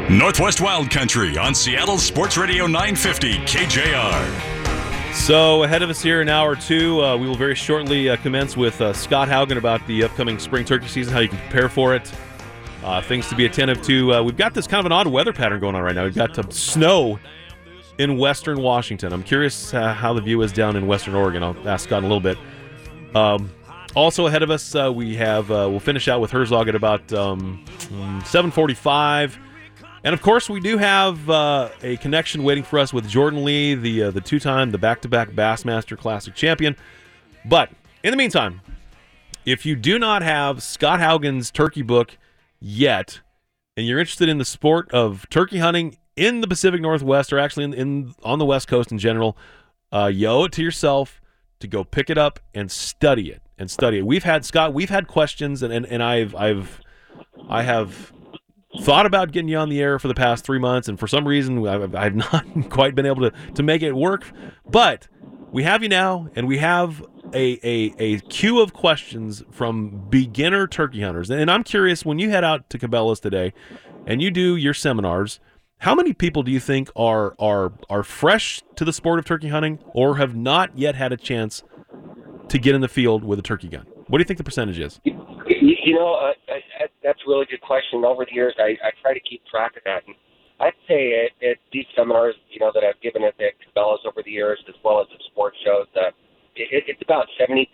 Northwest Wild Country on Seattle Sports Radio 950 KJR. So ahead of us here in hour two, we will very shortly commence with Scott Haugen about the upcoming spring turkey season, how you can prepare for it, things to be attentive to. We've got this kind of an odd weather pattern going on right now. We've got snow in western Washington. I'm curious how the view is down in western Oregon. I'll ask Scott in a little bit. Also ahead of us, we'll finish out with Herzog at about 7:45. And, of course, we do have a connection waiting for us with Jordan Lee, the two-time, the back-to-back Bassmaster Classic champion. But, in the meantime, if you do not have Scott Haugen's turkey book yet, and you're interested in the sport of turkey hunting in the Pacific Northwest, or actually on the West Coast in general, you owe it to yourself to go pick it up and study it. We've had questions, and I have thought about getting you on the air for the past 3 months, and for some reason I've not quite been able to make it work. But we have you now, and we have a queue of questions from beginner turkey hunters. And I'm curious, when you head out to Cabela's today and you do your seminars, how many people do you think are fresh to the sport of turkey hunting or have not yet had a chance to get in the field with a turkey gun? What do you think the percentage is? That's a really good question. Over the years, I try to keep track of that. And I'd say at these seminars, that I've given at the Cabela's over the years, as well as at sports shows, it's about 70%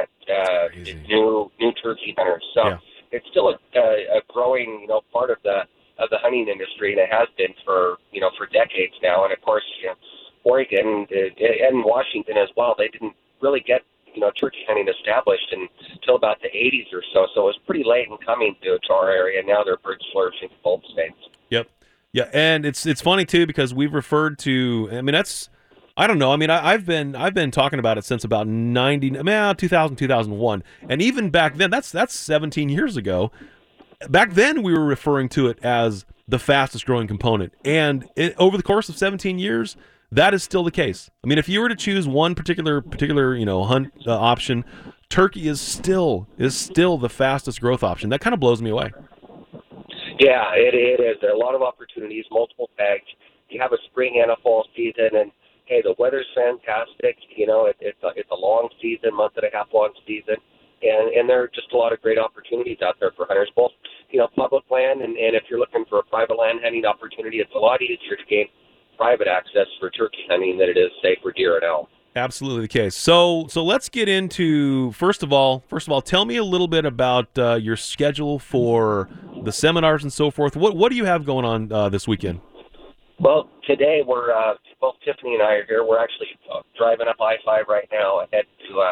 new turkey hunters. So it's still a growing, part of the hunting industry, and it has been for decades now. And of course, Oregon and Washington as well, they didn't really get turkey hunting established until about the 80s or so. So it was pretty late in coming to our area. Now they're birds flourishing in both states. Yep. Yeah, and it's funny too because we've referred to. I mean, I don't know. I mean, I've been talking about it since about 2000, 2001, and even back then, that's 17 years ago. Back then, we were referring to it as the fastest growing component, and over the course of 17 years. That is still the case. I mean, if you were to choose one particular hunt option, turkey is still the fastest growth option. That kind of blows me away. Yeah, it is. There are a lot of opportunities, multiple tags. You have a spring and a fall season, and hey, the weather's fantastic. It's a long season, month and a half long season, and there are just a lot of great opportunities out there for hunters, both public land and if you're looking for a private land hunting opportunity, it's a lot easier to gain private access for turkey hunting than it is, say, for deer and elk. Absolutely the case. So let's get into first of all, tell me a little bit about your schedule for the seminars and so forth. What do you have going on this weekend? Well, today we're both Tiffany and I are here. We're actually driving up I-5 right now heading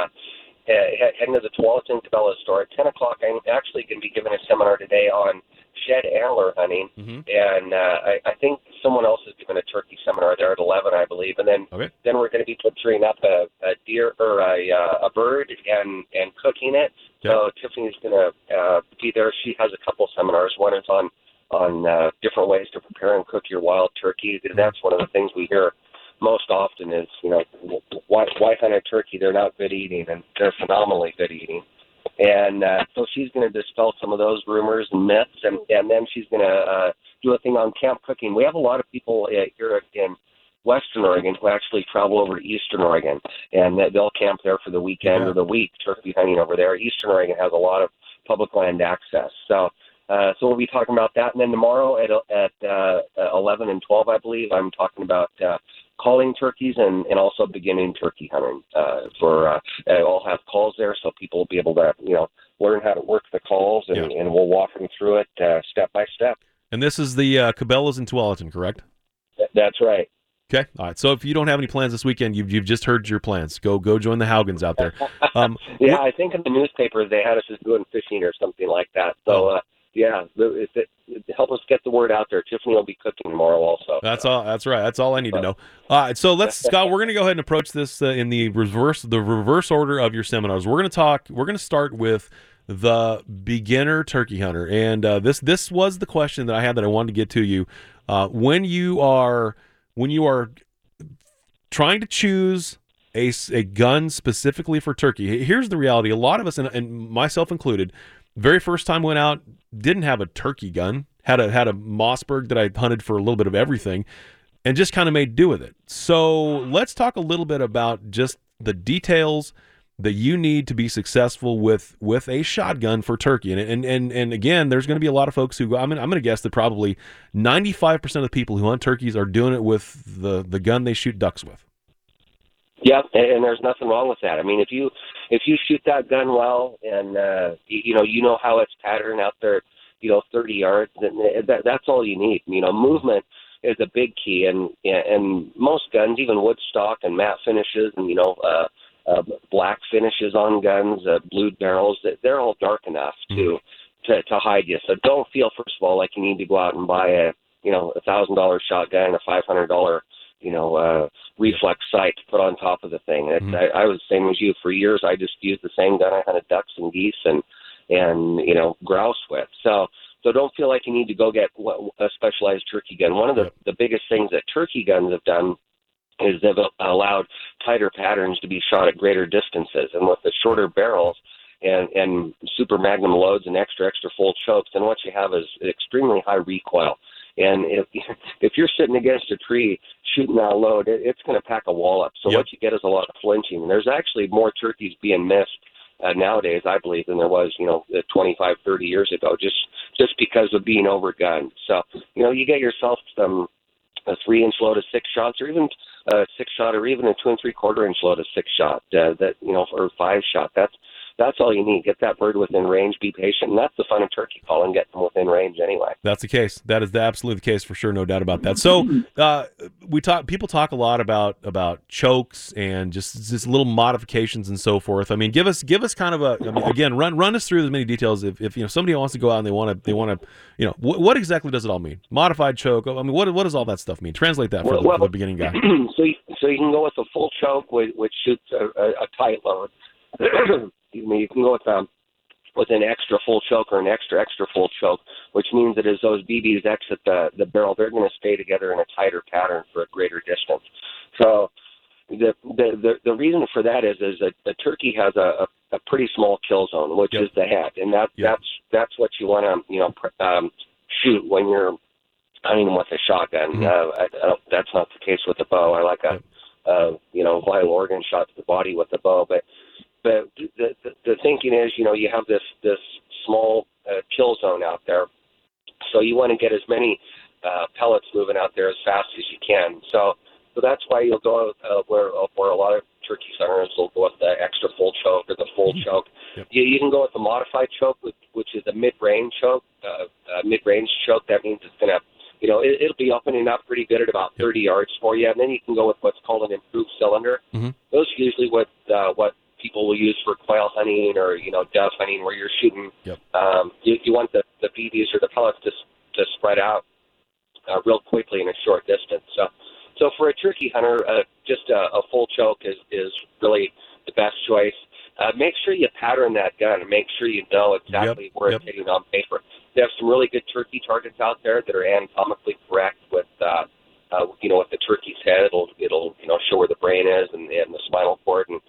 to the Tualatin Cabela's store at 10 o'clock. I'm actually going to be giving a seminar today on shed antler hunting, and I think someone else is giving a turkey seminar there at 11, I believe, and then we're going to be butchering up a deer or a bird and cooking it. Yep. So Tiffany's going to be there. She has a couple seminars. One is on different ways to prepare and cook your wild turkey. That's one of the things we hear most often is, why hunt a turkey? They're not good eating, and they're phenomenally good eating. And so she's going to dispel some of those rumors and myths, and then she's going to do a thing on camp cooking. We have a lot of people here in Western Oregon who actually travel over to Eastern Oregon, and they'll camp there for the weekend or the week, turkey hunting over there. Eastern Oregon has a lot of public land access. So we'll be talking about that. And then tomorrow at 11 and 12, I believe, I'm talking about calling turkeys and also beginning turkey hunting. I'll have calls there so people will be able to, learn how to work the calls, and we'll walk them through it step by step. And this is the Cabela's in Tualatin, correct? That's right. Okay. All right. So if you don't have any plans this weekend, you've just heard your plans. Go join the Haugens out there. I think in the newspapers they had us just doing fishing or something like that. So help us get the word out there. Tiffany will be cooking tomorrow also. That's all. That's right. That's all I need to know. All right. So Scott, we're going to go ahead and approach this in the reverse order of your seminars. We're going to start with the beginner turkey hunter, and this was the question that I had that I wanted to get to you. When you are trying to choose a gun specifically for turkey, here's the reality. A lot of us, and myself included, very first time went out, didn't have a turkey gun. had a Mossberg that I hunted for a little bit of everything, and just kind of made do with it. So let's talk a little bit about just the details that you need to be successful with a shotgun for turkey. And again, there's going to be a lot of folks who, I'm going to guess that probably 95% of the people who hunt turkeys are doing it with the gun they shoot ducks with. Yeah, and there's nothing wrong with that. I mean, if you shoot that gun well, and you know how it's patterned out there, 30 yards, then that's all you need. Movement is a big key, and most guns, even woodstock and matte finishes, and black finishes on guns, blued barrels, they're all dark enough to hide you. So don't feel, first of all, like you need to go out and buy a $1,000 shotgun, a $500 reflex sight to put on top of the thing. I was the same as you. For years, I just used the same gun I hunted ducks and geese and grouse with. So don't feel like you need to go get a specialized turkey gun. One of the biggest things that turkey guns have done is they've allowed tighter patterns to be shot at greater distances. And with the shorter barrels and super magnum loads and extra full chokes, then what you have is extremely high recoil. And if you're sitting against a tree shooting that load, it's going to pack a wall up. So what you get is a lot of flinching. And there's actually more turkeys being missed nowadays, I believe, than there was, 25, 30 years ago, just because of being overgunned. So, you get yourself a 3-inch load of 6 shots, or even a 6-shot, or even a 2 3/4-inch load of 6-shot, or 5-shot. That's all you need. Get that bird within range, be patient, and that's the fun of turkey calling, get them within range anyway. That's the case. That is absolutely the case for sure, no doubt about that. So people talk a lot about chokes and just little modifications and so forth. I mean, give us kind of again, run us through as many details. If somebody wants to go out and they want to what exactly does it all mean? Modified choke. I mean, what does all that stuff mean? Translate that for the beginning guy. So you can go with a full choke, which shoots a tight load. You can go with an extra full choke or an extra full choke, which means that as those BBs exit the barrel, they're going to stay together in a tighter pattern for a greater distance. So the reason for that is that the turkey has a pretty small kill zone, which is the head, and that's what you want to shoot when you're hunting with a shotgun. That's not the case with the bow. I like a vital organ shot to the body with the bow, but the thinking is, you have this small kill zone out there, so you want to get as many pellets moving out there as fast as you can. So that's why you'll go where a lot of turkey hunters will go with the extra full choke or the full choke. Yep. You can go with the modified choke, which is a mid-range choke. Mid-range choke, that means it's going to, it'll be opening up pretty good at about 30 yards for you, and then you can go with what's called an improved cylinder. Mm-hmm. Those are usually what people will use for quail hunting or dove hunting, where you're shooting. Yep. You want the BBs or the pellets to spread out real quickly in a short distance. So for a turkey hunter, just a full choke is really the best choice. Make sure you pattern that gun and make sure you know exactly where it's hitting on paper. They have some really good turkey targets out there that are anatomically correct with with the turkey's head. It'll show where the brain is and the spinal cord, and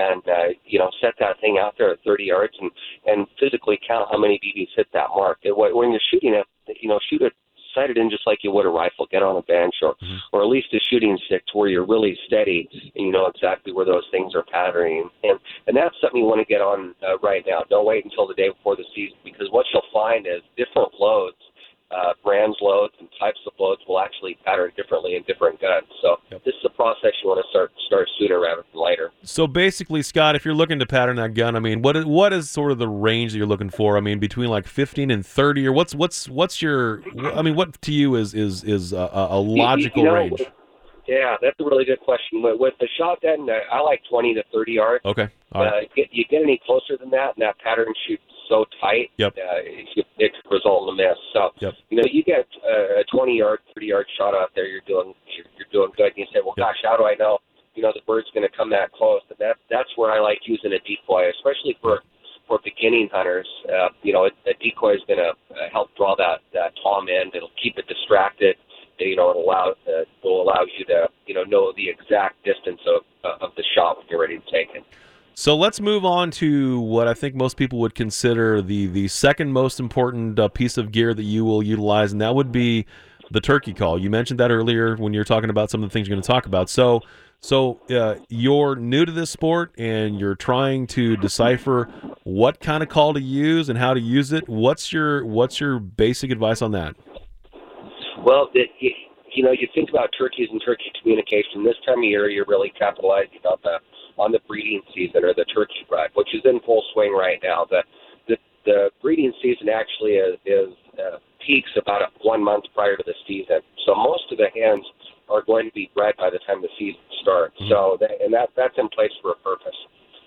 set that thing out there at 30 yards and physically count how many BBs hit that mark. When you're shooting it, shoot it, sight it in just like you would a rifle. Get on a bench or at least a shooting stick to where you're really steady and you know exactly where those things are patterning. And that's something you want to get on right now. Don't wait until the day before the season, because what you'll find is different loads, brands, loads, and types of loads will actually pattern differently in different guns. So this is a process you want to start sooner rather than later. So basically, Scott, if you're looking to pattern that gun, I mean, what is sort of the range that you're looking for? I mean, between like 15 and 30, or what's your? I mean, what to you is a logical range? Yeah, that's a really good question. With the shotgun, I like 20 to 30 yards. Okay. All right. You get any closer than that, and that pattern shoots so tight, it could result in a miss. So, you get a 20-yard, 30-yard shot out there, you're doing good. And you say, well, gosh, how do I know, the bird's going to come that close? And that's where I like using a decoy, especially for beginning hunters. A decoy is going to help draw that tom end. It'll keep it distracted. It'll allow you to know the exact distance of the shot when you're ready to take it. So let's move on to what I think most people would consider the second most important piece of gear that you will utilize, and that would be the turkey call. You mentioned that earlier when you were talking about some of the things you're going to talk about. So you're new to this sport, and you're trying to decipher what kind of call to use and how to use it. What's your basic advice on that? Well, you think about turkeys and turkey communication. This time of year, you're really capitalizing on the breeding season, or the turkey bred, which is in full swing right now. The breeding season actually is peaks about 1 month prior to the season. So most of the hens are going to be bred by the time the season starts. Mm-hmm. So that's in place for a purpose.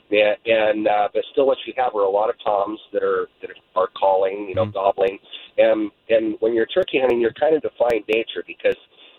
But still, what you have are a lot of toms that are calling, mm-hmm. gobbling. And when you're turkey hunting, you're kind of defying nature, because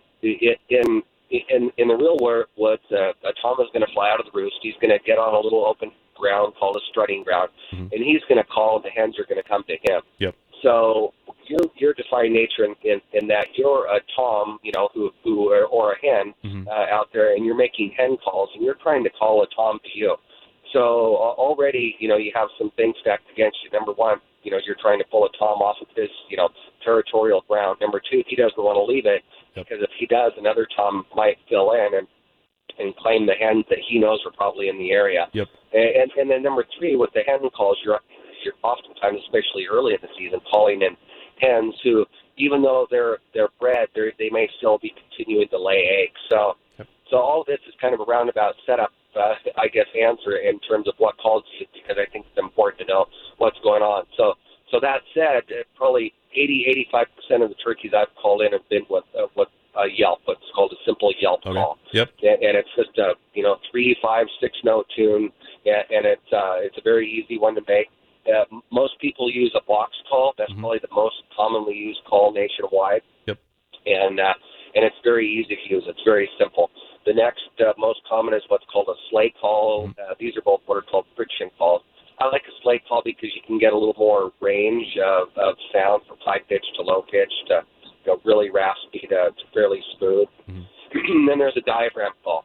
in the real woods, a tom is going to fly out of the roost. He's going to get on a little open ground called a strutting ground, mm-hmm. and he's going to call, and the hens are going to come to him. Yep. So you're defying nature in that you're a tom, or a hen, mm-hmm. Out there, and you're making hen calls, and you're trying to call a tom to you. So already, you have some things stacked against you. Number one, you're trying to pull a tom off of his, territorial ground. Number two, he doesn't want to leave it, yep. because if he does, another tom might fill in and claim the hens that he knows are probably in the area. Yep. And then number three, with the hen calls, you're oftentimes, especially early in the season, calling in hens who, even though they're bred, they may still be continuing to lay eggs. So, yep. So all of this is kind of a roundabout setup, answer in terms of what calls you, because I think it's important to know what's going on. So that said, probably 80-85% of the turkeys I've called in have been with a yelp, what's called a simple yelp call. Yep. And it's just a 3, 5, 6 note tune, and it's a very easy one to make. Most people use a box call. That's mm-hmm. probably the most commonly used call nationwide. Yep. And it's very easy to use. It's very simple. The next most common is what's called a sleigh call. Mm-hmm. These are both what are called friction calls. I like a sleigh call because you can get a little more range of sound, from high pitch to low pitch to really raspy to fairly smooth. Mm-hmm. And then there's a diaphragm call.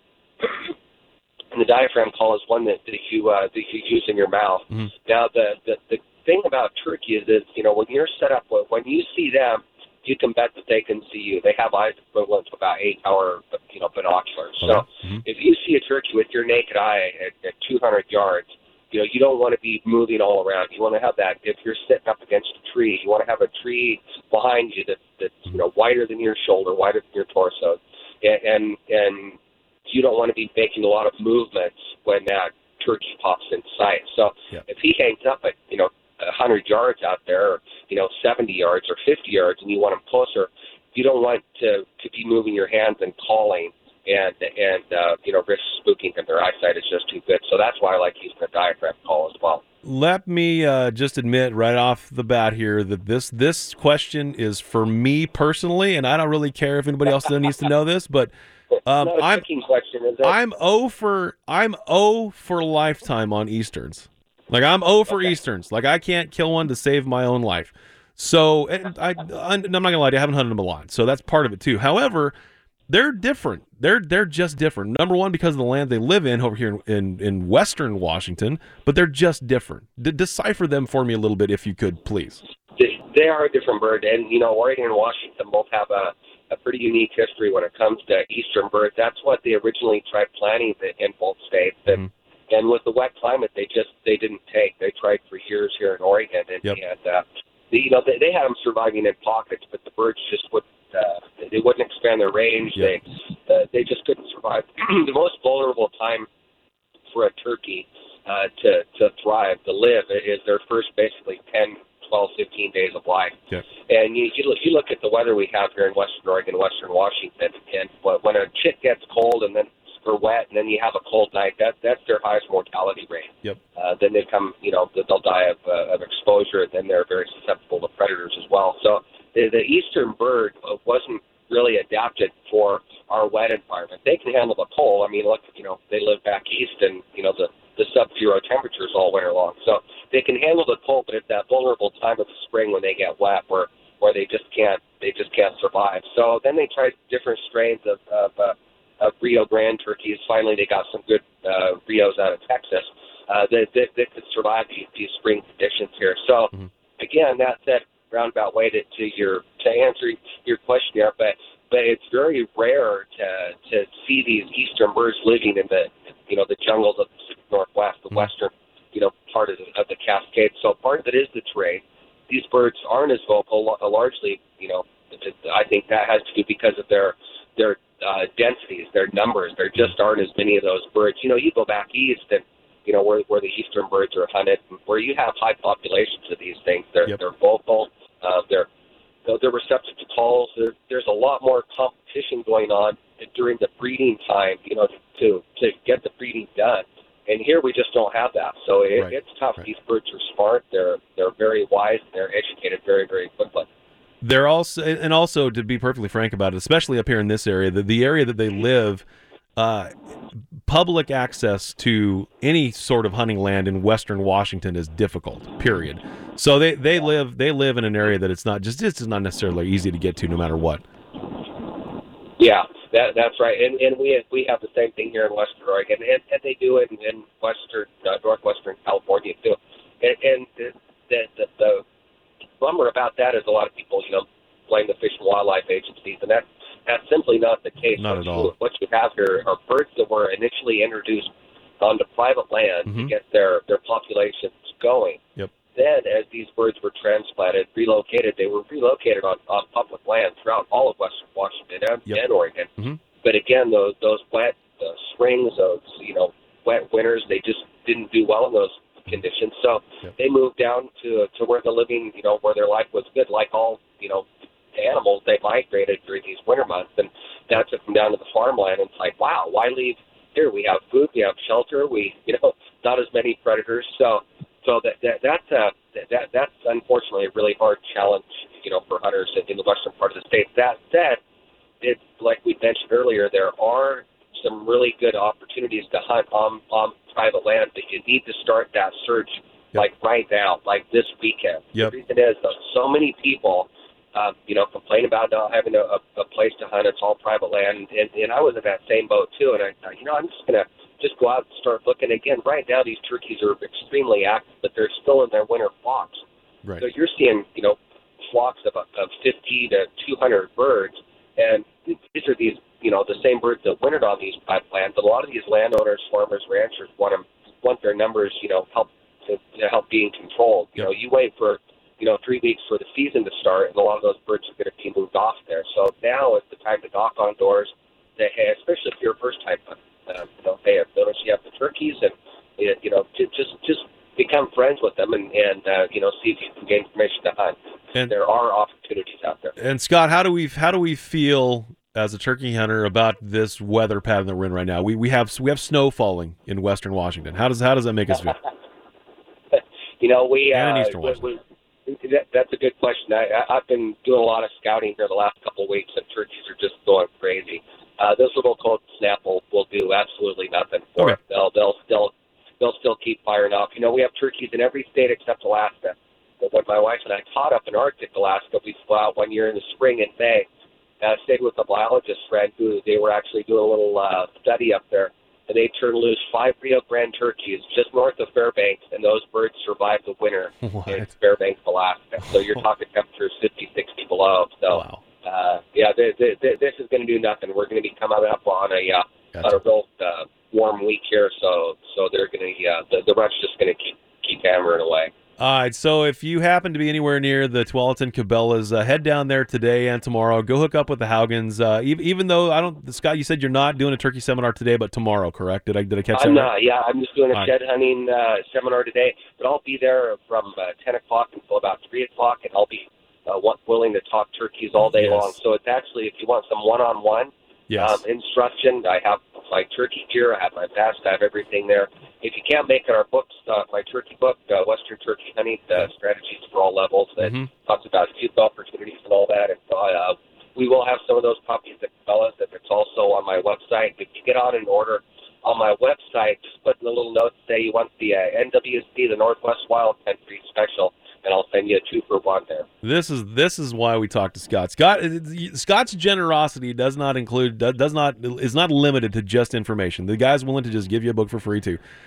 And the diaphragm call is one that you use in your mouth. Mm-hmm. Now, the thing about turkey is when you're set up, when you see them, you can bet that they can see you. They have eyes equivalent to about 8-hour binoculars. Okay. So mm-hmm. if you see a turkey with your naked eye at 200 yards, you don't want to be moving all around. You want to have that. If you're sitting up against a tree, you want to have a tree behind you that's wider than your shoulder, wider than your torso, and you don't want to be making a lot of movements when that turkey pops in sight. So yeah. If he hangs up at 100 yards out there, or 70 yards or 50 yards, and you want him closer, you don't want to be moving your hands and calling and risk spooking him. Their eyesight is just too good. So that's why I like using the diaphragm call as well. Let me just admit right off the bat here that this question is for me personally, and I don't really care if anybody else needs to know this, but not a tricking question, is it? I'm 0 for lifetime on Easterns. Like, I'm 0 for okay. Easterns. Like, I can't kill one to save my own life. So, and I'm not gonna lie to you, I haven't hunted them a lot, so that's part of it too. However, they're different. They're just different. Number one, because of the land they live in over here in Western Washington, but they're just different. Decipher them for me a little bit, if you could, please. They are a different bird, and Oregon and Washington both have a pretty unique history when it comes to eastern birds. That's what they originally tried planting in both states, and with the wet climate, they didn't take. They tried for years here in Oregon, and yep. They had them surviving in pockets, but the birds just wouldn't. They wouldn't expand their range. Yep. They just couldn't survive. The most vulnerable time for a turkey to thrive, to live, is their first basically 10, 12, 15 days of life. Yep. And you look at the weather we have here in Western Oregon, Western Washington, and when a chick gets cold and then or wet, and then you have a cold night, that's their highest mortality rate. Yep. Then they come, they'll die of exposure, and then they're very susceptible to predators as well. So the eastern bird wasn't really adapted for our wet environment. They can handle the cold. I mean, look, they live back east, and the sub-zero temperatures all winter long, so they can handle the cold. But it's that vulnerable time of the spring when they get wet, where they just can't survive. So then they tried different strains of Rio Grande turkeys. Finally, they got some good Rios out of Texas. that could survive these spring conditions here. So, again, that's that roundabout way to answer your question there, but it's very rare to see these eastern birds living in the jungles of the Pacific Northwest, the western part of the Cascades. So part of it is the terrain. These birds aren't as vocal, largely. I think that has to do because of their densities, their numbers. There just aren't as many of those birds. You go back east and where the eastern birds are hunted, where you have high populations of these things. They're vocal. They're receptive to calls. There's a lot more competition going on during the breeding time, to get the breeding done. And here we just don't have that. So it's tough. These birds are smart. They're very wise. And they're educated very, very quickly. They're also, to be perfectly frank about it, especially up here in this area, the area that they live, public access to any sort of hunting land in Western Washington is difficult. Period. So they live in an area that it's not necessarily easy to get to, no matter what. Yeah, that's right. And we have the same thing here in Western Oregon, and they do it in northwestern California too. And the bummer about that is a lot of people blame the Fish and Wildlife agencies, and that's simply not the case. Not at all. What you have here are birds that were initially introduced onto private land to get their populations going. Yep. Then, as these birds were transplanted, they were relocated on public land throughout all of Western Washington and Oregon. Mm-hmm. But again, those wet springs, those wet winters, they just didn't do well in those conditions. So they moved down to where the living, where their life was good. Like all animals, they migrated during these winter months, and that took them down to the farmland. And it's like, wow, why leave here? We have food, we have shelter, we not as many predators. So that's unfortunately a really hard challenge, for hunters in the western part of the state. That said, it's like we mentioned earlier, there are some really good opportunities to hunt on private land, but you need to start that search like right now, like this weekend. Yep. The reason is that so many people, complain about not having a place to hunt. It's all private land, and I was in that same boat too. And I'm just gonna go out and start looking again. Right now, these turkeys are extremely active, but they're still in their winter flocks. Right. So you're seeing flocks of 50 to 200 birds, and these are the same birds that wintered on these private land. But a lot of these landowners, farmers, ranchers want their numbers help being controlled. Yep. You wait for 3 weeks for the season to start, and a lot of those birds are going to be moved off there. So now is the time to knock on doors, especially if you're a first-time hunter. Hey, I've noticed you have the turkeys, and just become friends with them, and see if you can get information to hunt. And there are opportunities out there. And Scott, how do we feel as a turkey hunter about this weather pattern that we're in right now? We have snow falling in Western Washington. How does that make us feel? And in Eastern Washington. That's a good question. I've been doing a lot of scouting here the last couple of weeks, and turkeys are just going crazy. This little cold snap will do absolutely nothing for it. They'll still keep firing off. We have turkeys in every state except Alaska. But when my wife and I taught up in Arctic Alaska, we flew out one year in the spring in May. I stayed with a biologist friend who they were actually doing a little study up there. And they turned loose 5 Rio Grande turkeys just north of Fairbanks, and those birds survived the winter in Fairbanks, Alaska. So you're talking temperatures 50, 60 below. So, wow. This is going to do nothing. We're going to be coming up on a real warm week here, so they're going to the rut's just going to keep hammering away. All right, so if you happen to be anywhere near the Tualatin Cabela's, head down there today and tomorrow. Go hook up with the Haugans. Even though Scott, you said you're not doing a turkey seminar today, but tomorrow, correct? Did I catch that? I'm not. Yeah, I'm just doing a shed hunting seminar today, but I'll be there from 10 o'clock until about 3 o'clock, and I'll be willing to talk turkeys all day long. So it's actually, if you want some one-on-one instruction, I have my turkey gear, I have my vest, I have everything there. If you can't make it, our books, my turkey book, Western Turkey Hunting Strategies for All Levels, that talks about youth opportunities and all that. And we will have some of those puppies at Cabela's. It's also on my website. If you get on an order on my website, just put in a little note, say you want the NWC, the Northwest Wild Country Special, and I'll send you a 2-for-1 there. This is why we talk to Scott. Scott's generosity is not limited to just information. The guy's willing to just give you a book for free too.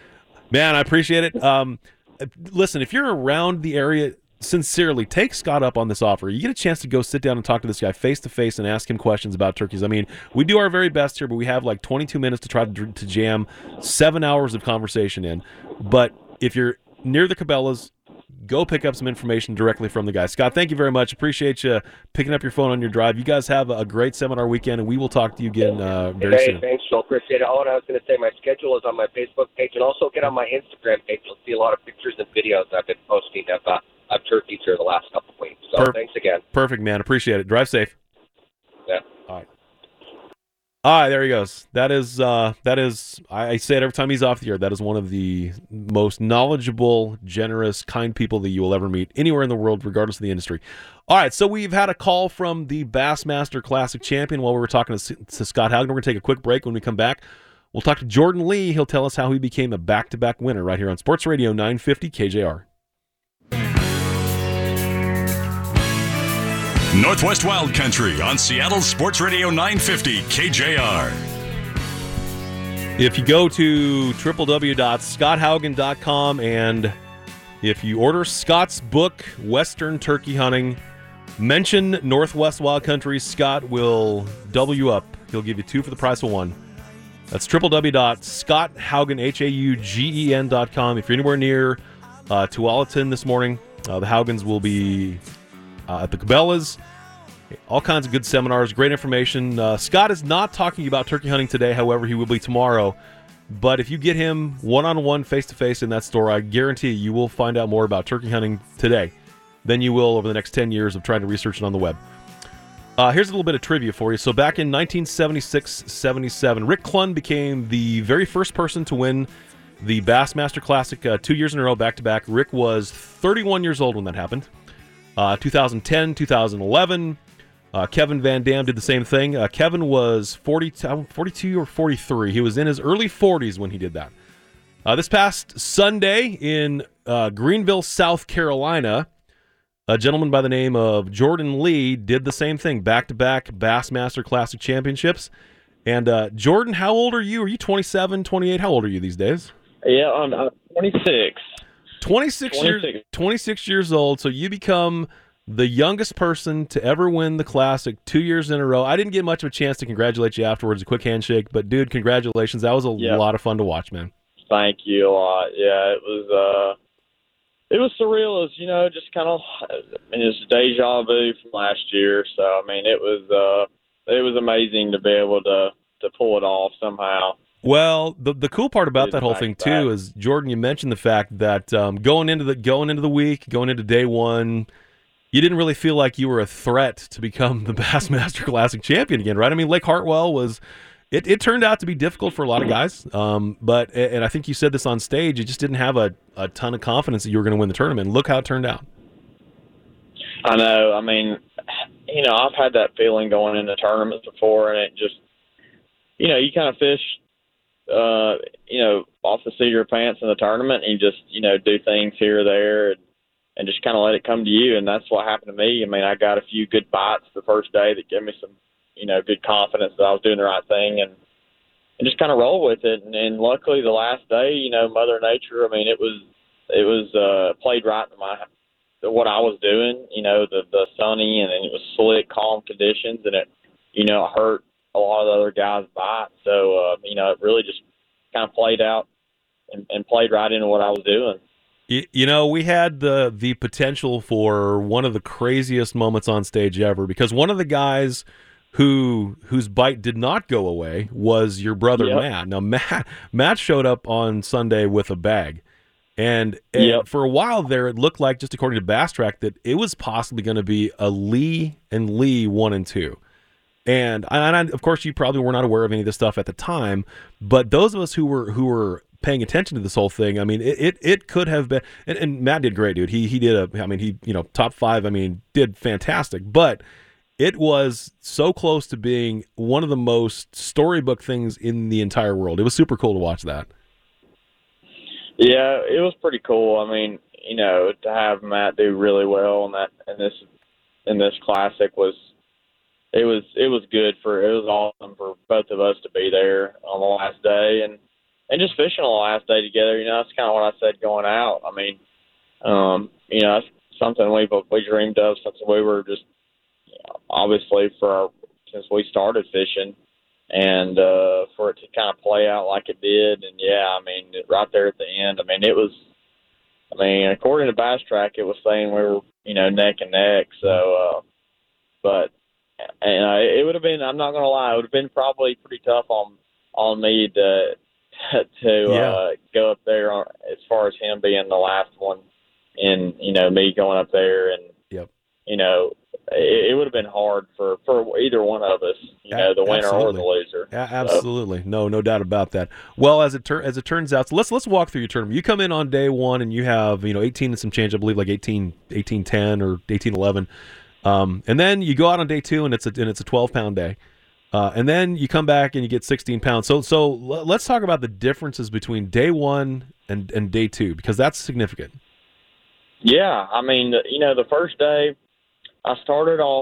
Man, I appreciate it. Listen, if you're around the area, sincerely, take Scott up on this offer. You get a chance to go sit down and talk to this guy face to face and ask him questions about turkeys. I mean, we do our very best here, but we have like 22 minutes to try to jam 7 hours of conversation in. But if you're near the Cabela's, go pick up some information directly from the guy. Scott, thank you very much. Appreciate you picking up your phone on your drive. You guys have a great seminar weekend, and we will talk to you again very soon. Thanks, Joel. Appreciate it. Oh, and I was going to say my schedule is on my Facebook page, and also get on my Instagram page. You'll see a lot of pictures and videos I've been posting of turkeys here the last couple of weeks. So thanks again. Perfect, man. Appreciate it. Drive safe. Yeah. All right, there he goes. That is, I say it every time he's off the air, that is one of the most knowledgeable, generous, kind people that you will ever meet anywhere in the world, regardless of the industry. All right, so we've had a call from the Bassmaster Classic champion while we were talking to Scott Haugen. We're going to take a quick break. When we come back, we'll talk to Jordan Lee. He'll tell us how he became a back-to-back winner right here on Sports Radio 950 KJR. Northwest Wild Country on Seattle Sports Radio 950 KJR. If you go to www.scotthaugen.com and if you order Scott's book, Western Turkey Hunting, mention Northwest Wild Country, Scott will double you up. He'll give you 2 for the price of 1. That's www.scotthaugen.com. If you're anywhere near Tualatin this morning, the Haugens will be at the Cabela's. All kinds of good seminars, great information. Scott is not talking about turkey hunting today, however, he will be tomorrow. But if you get him one-on-one, face-to-face in that store, I guarantee you will find out more about turkey hunting today than you will over the next 10 years of trying to research it on the web. Here's a little bit of trivia for you. So back in 1976-77, Rick Clunn became the very first person to win the Bassmaster Classic 2 years in a row, back-to-back. Rick was 31 years old when that happened. 2010, 2011, Kevin Van Dam did the same thing. Kevin was 42 or 43. He was in his early 40s when he did that. This past Sunday in Greenville, South Carolina, a gentleman by the name of Jordan Lee did the same thing, back-to-back Bassmaster Classic Championships. And Jordan, how old are you? Are you 27, 28? How old are you these days? Yeah, I'm 26. 26 years old, so you become the youngest person to ever win the Classic 2 years in a row. I didn't get much of a chance to congratulate you afterwards, a quick handshake, but dude, congratulations. That was a lot of fun to watch, man. Thank you a lot. Yeah, it was surreal. It was, just kind of, it's deja vu from last year. So, it was amazing to be able to pull it off somehow. Well, the cool part about that whole thing too is, Jordan, you mentioned the fact that going into the week, going into day one, you didn't really feel like you were a threat to become the Bassmaster Classic champion again, right? Lake Hartwell was. It turned out to be difficult for a lot of guys, but I think you said this on stage. You just didn't have a ton of confidence that you were going to win the tournament. Look how it turned out. I know. I've had that feeling going into tournaments before, and it just, you kind of fish. Off the seat of your pants in the tournament, and you just, do things here or there and just kind of let it come to you. And that's what happened to me. I got a few good bites the first day that gave me some, good confidence that I was doing the right thing and just kind of roll with it. And luckily the last day, Mother Nature, it was played right into what I was doing, the sunny and it was slick, calm conditions, and it hurt a lot of the other guys' bites. So, it really just kind of played out and played right into what I was doing. We had the potential for one of the craziest moments on stage ever, because one of the guys whose bite did not go away was your brother, Matt. Now, Matt showed up on Sunday with a bag. And for a while there, it looked like, just according to Bass Track, that it was possibly going to be a Lee and Lee 1 and 2. And of course, you probably were not aware of any of this stuff at the time, but those of us who were paying attention to this whole thing, it could have been. And Matt did great, dude. He did top 5. Did fantastic. But it was so close to being one of the most storybook things in the entire world. It was super cool to watch that. Yeah, it was pretty cool. To have Matt do really well in this classic was. It was good it was awesome for both of us to be there on the last day, and and just fishing the last day together. That's kind of what I said going out. I mean, that's something we dreamed of since we were just obviously since we started fishing, and for it to kind of play out like it did. And right there at the end, it was. According to Bass Track, it was saying we were, neck and neck. So, but it would have been. I'm not going to lie. It would have been probably pretty tough on me to go up there as far as him being the last one, and me going up there, and it would have been hard for either one of us, the winner or the loser. Absolutely, so. No doubt about that. Well, as it turns out, so let's walk through your tournament. You come in on day one and you have 18 and some change, I believe, like 18-10 or 18-11, and then you go out on day two and it's a 12-pound day, and then you come back and you get 16 pounds. So let's talk about the differences between day one and day two, because that's significant. Yeah, the first day, I started off,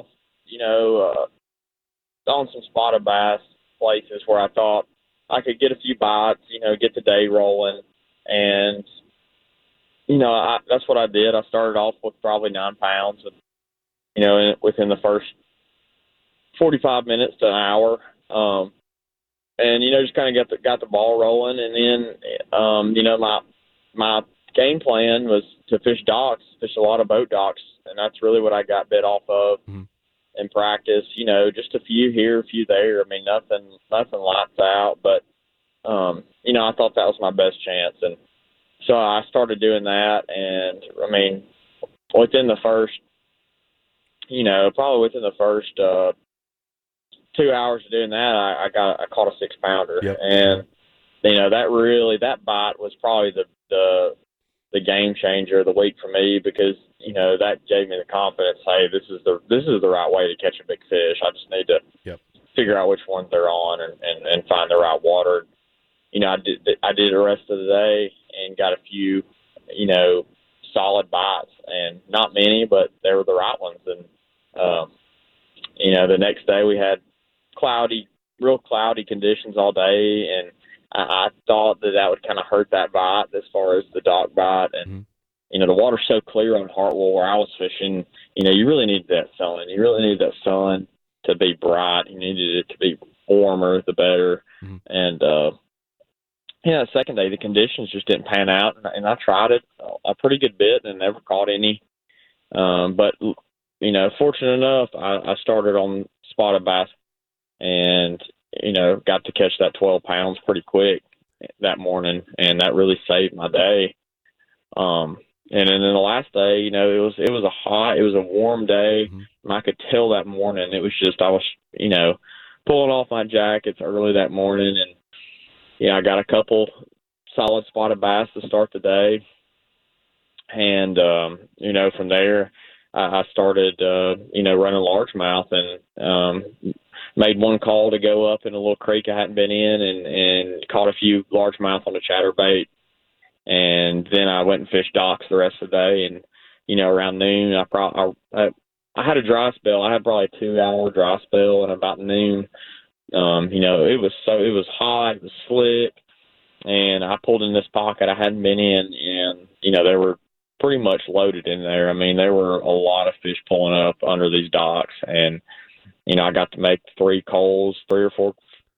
on some spotted bass places where I thought I could get a few bites, get the day rolling. And, that's what I did. I started off with probably 9 pounds, and, within the first 45 minutes to an hour. And, just kind of got the ball rolling. And then, my game plan was to fish a lot of boat docks. And that's really what I got bit off of in practice. Just a few here, a few there. Nothing lights out. But, I thought that was my best chance. And so I started doing that. And, within the first, probably within the first 2 hours of doing that, I caught a 6-pounder. Yep. And, that bite was probably the game changer of the week for me, because that gave me the confidence. Hey, this is the right way to catch a big fish. I just need to figure out which ones they're on and find the right water. I did the rest of the day and got a few solid bites, and not many, but they were the right ones. And the next day we had real cloudy conditions all day, and I thought that would kind of hurt that bite as far as the dock bite. And, the water's so clear on Hartwell where I was fishing, you really need that sun. You really need that sun to be bright. You needed it to be warmer, the better. And, the second day, the conditions just didn't pan out. And I tried it a pretty good bit and never caught any. But, fortunate enough, I started on spotted bass and, got to catch that 12 pounds pretty quick that morning, and that really saved my day. And then the last day, it was a warm day, and I could tell that morning it was just, I was, pulling off my jackets early that morning, and I got a couple solid spotted bass to start the day, and from there I started running largemouth, and made one call to go up in a little creek I hadn't been in, and caught a few largemouth on a chatterbait. And then I went and fished docks the rest of the day. And, around noon, I had a dry spell. I had probably a 2-hour dry spell, and about noon, it was hot, it was slick, and I pulled in this pocket I hadn't been in, and, they were pretty much loaded in there. There were a lot of fish pulling up under these docks, and, I got to make 3 or 4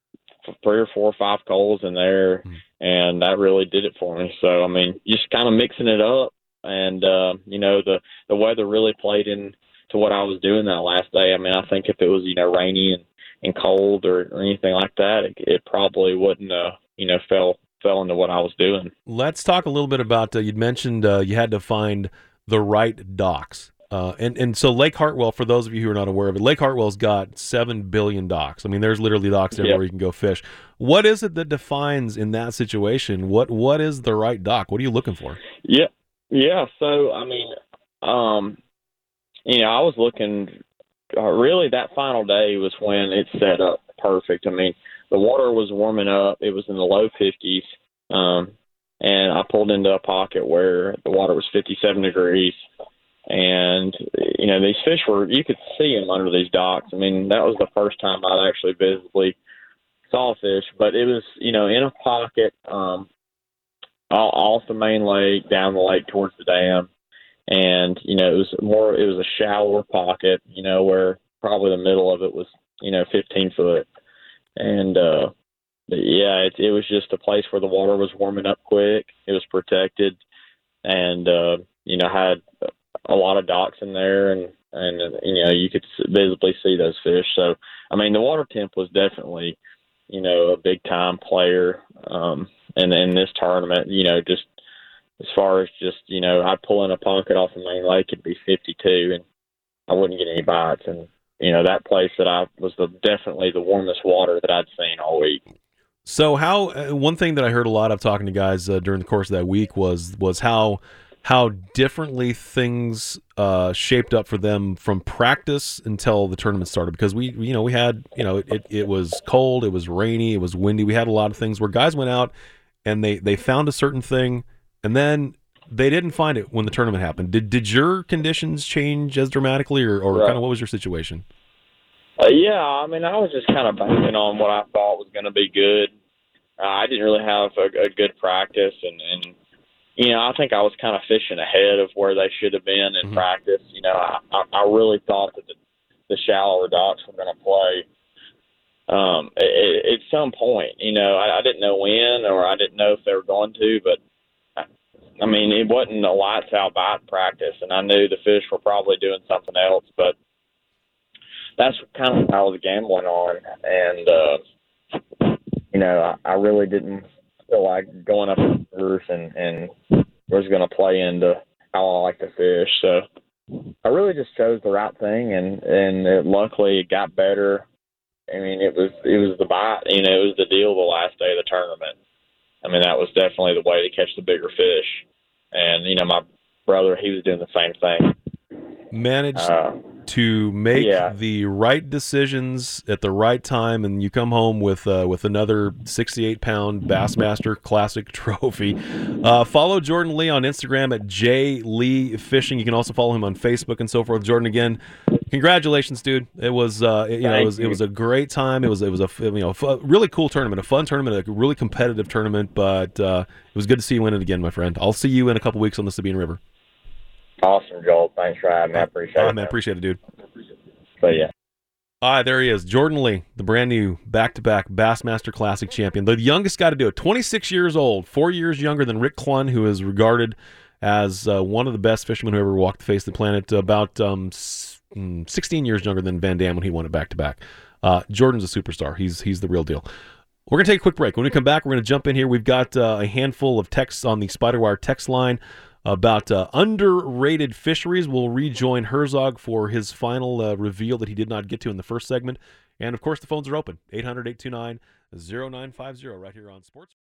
or 5 coals in there, and that really did it for me. So, just kind of mixing it up, and, the weather really played into what I was doing that last day. I think if it was, rainy and cold or anything like that, it probably wouldn't, fell into what I was doing. Let's talk a little bit about, you'd mentioned you had to find the right docks. And so Lake Hartwell, for those of you who are not aware of it, Lake Hartwell's got 7 billion docks. There's literally docks everywhere you can go fish. What is it that defines in that situation? What is the right dock? What are you looking for? Yeah. So, I was looking, really that final day was when it set up perfect. The water was warming up. It was in the low 50s. And I pulled into a pocket where the water was 57 degrees. And, these fish you could see them under these docks. That was the first time I'd actually visibly saw a fish, but it was, in a pocket off the main lake, down the lake towards the dam. And, it was a shallower pocket, where probably the middle of it was, 15 foot. And, it was just a place where the water was warming up quick. It was protected and, had a lot of docks in there and you could visibly see those fish. So, I mean, the water temp was definitely, a big time player. And in this tournament, just as far as just, I'd pull in a pocket off the main lake, it'd be 52 and I wouldn't get any bites. And, that place was definitely the warmest water that I'd seen all week. So one thing that I heard a lot of talking to guys during the course of that week was how differently things shaped up for them from practice until the tournament started, because we had, it was cold, it was rainy, it was windy. We had a lot of things where guys went out and they found a certain thing and then they didn't find it when the tournament happened. Did your conditions change as dramatically or Right. kind of what was your situation? Yeah, I mean, I was just kind of banking on what I thought was going to be good. I didn't really have a good practice, and I think I was kind of fishing ahead of where they should have been in practice. I really thought that the shallower docks were going to play at some point. I didn't know when, or I didn't know if they were going to, but I mean, it wasn't a lights out bite practice, and I knew the fish were probably doing something else, but that's kind of what I was gambling on, and I really didn't feel like going up the rivers and was going to play into how I like to fish. So I really just chose the right thing, and luckily it got better. I mean, it was the bite, it was the deal the last day of the tournament. I mean, that was definitely the way to catch the bigger fish. And, my brother, he was doing the same thing. Managed to make the right decisions at the right time, and you come home with another 68-pound Bassmaster Classic trophy. Follow Jordan Lee on Instagram at jleefishing. You can also follow him on Facebook and so forth. Jordan, again, congratulations, dude. It was it was a great time. It was a really cool tournament, a fun tournament, a really competitive tournament. But it was good to see you win it again, my friend. I'll see you in a couple weeks on the Sabine River. Awesome, Joel. Thanks for having me. I appreciate it. Man, appreciate it, dude. But yeah. All right, there he is, Jordan Lee, the brand new back-to-back Bassmaster Classic champion, the youngest guy to do it, 26 years old, 4 years younger than Rick Clunn, who is regarded as one of the best fishermen who ever walked the face of the planet, about 16 years younger than Van Dam when he won it back-to-back. Jordan's a superstar. He's the real deal. We're going to take a quick break. When we come back, we're going to jump in here. We've got a handful of texts on the Spiderwire text line about underrated fisheries. We'll rejoin Herzog for his final reveal that he did not get to in the first segment. And, of course, the phones are open, 800-829-0950 right here on Sports.